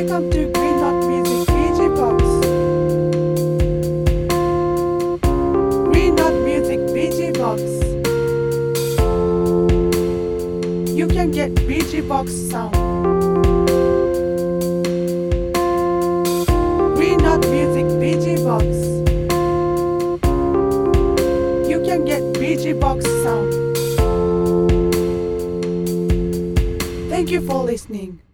Welcome to Green Dot Music BG Box. Green Dot Music BG Box. You can get BG Box sound. Green Dot Music BG Box. You can get BG Box sound. Thank you for listening.